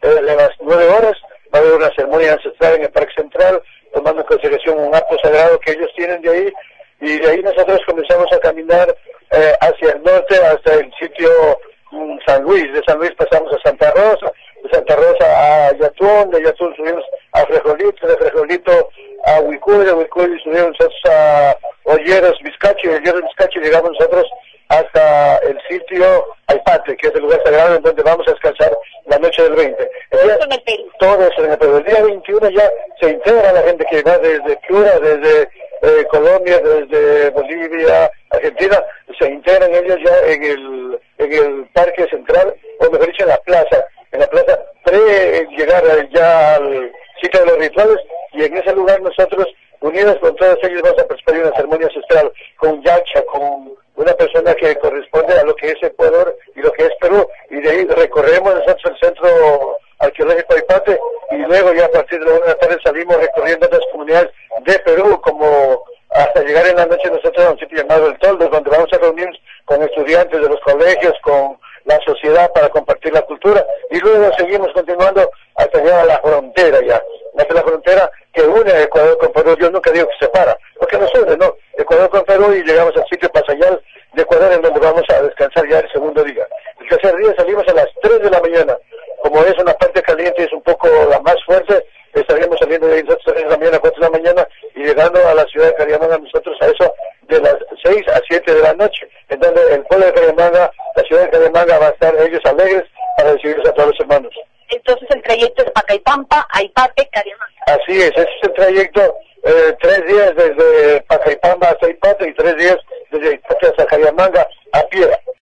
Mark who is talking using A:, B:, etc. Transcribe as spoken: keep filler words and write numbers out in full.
A: eh, de las nueve horas, va a haber una ceremonia ancestral en el Parque Central, tomando en consideración un acto sagrado que ellos tienen de ahí, y de ahí nosotros comenzamos a caminar eh, hacia el norte, hasta el sitio um, San Luis. De San Luis pasamos a Santa Rosa, de Santa Rosa a Yatún, de Yatún subimos a Frejolito, de Frejolito a Huicuy, de Huicuy subimos nosotros a Olleros, Vizcachi, de Olleros, Vizcachi llegamos nosotros hasta el sitio Aipate, que es el lugar sagrado en donde vamos a descansar la noche del veinte. El día,
B: en el Perú.
A: Todo eso en el Perú. El día veintiuno ya se integra la gente que va desde Piura, desde eh, Colombia, desde Bolivia, Argentina, se integran ellos ya en el, en el Parque Central, o mejor dicho en la plaza, en la plaza pre llegar ya al sitio de los rituales, y en ese lugar nosotros, unidos con todos ellos, vamos a participar en una ceremonia ancestral con yacha, con una persona que corresponde a lo que es Ecuador y lo que es Perú, y de ahí recorremos nosotros el centro arqueológico de Aipate, y luego ya a partir de la una de la tarde salimos recorriendo otras comunidades de Perú, como hasta llegar en la noche nosotros a un sitio llamado El Toldo, donde vamos a reunirnos con estudiantes de los colegios, con la sociedad para compartir la cultura, y luego seguimos continuando hasta llegar a la frontera ya, hasta la frontera que une a Ecuador con Perú. Yo nunca digo que separa, porque nos une, ¿no? Ecuador con Perú, y llegamos al sitio Pasayal de Ecuador, en donde vamos a descansar ya el segundo día. El tercer día salimos a las tres de la mañana, como es una parte caliente, es un poco la más fuerte, estaríamos saliendo de ahí a las tres de la mañana, cuatro de la mañana, y llegando a la ciudad de Cariamanga nosotros a eso de las seis a siete de la noche, en donde el pueblo de Cariamanga, la ciudad de Cariamanga, va a estar ellos alegres para recibirlos a todos los hermanos.
B: Entonces el trayecto es Pacaipampa, Aipate, Cariamanga.
A: Así es, ese es el trayecto, eh, tres días desde Pacaipampa hasta Aipate y tres días desde Aipate hasta Cariamanga a pie.